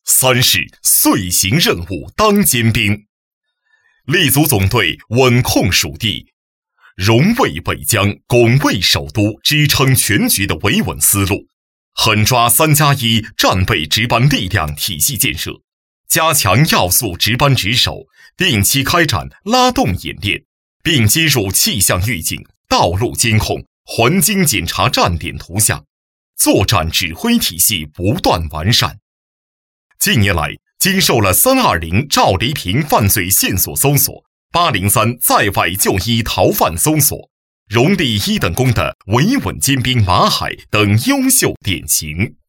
三是遂行任务当尖兵，立足总队稳控属地，荣卫北疆，拱卫首都，支撑全局的维稳思路，狠抓3+1战备值班力量体系建设，加强要素值班值守，定期开展拉动演练，并接入气象预警、道路监控、环境检查站点图像，作战指挥体系不断完善。近年来，经受了320赵黎平犯罪线索搜索、803在外就医逃犯搜索、荣立1等功的维稳尖兵马海等优秀典型。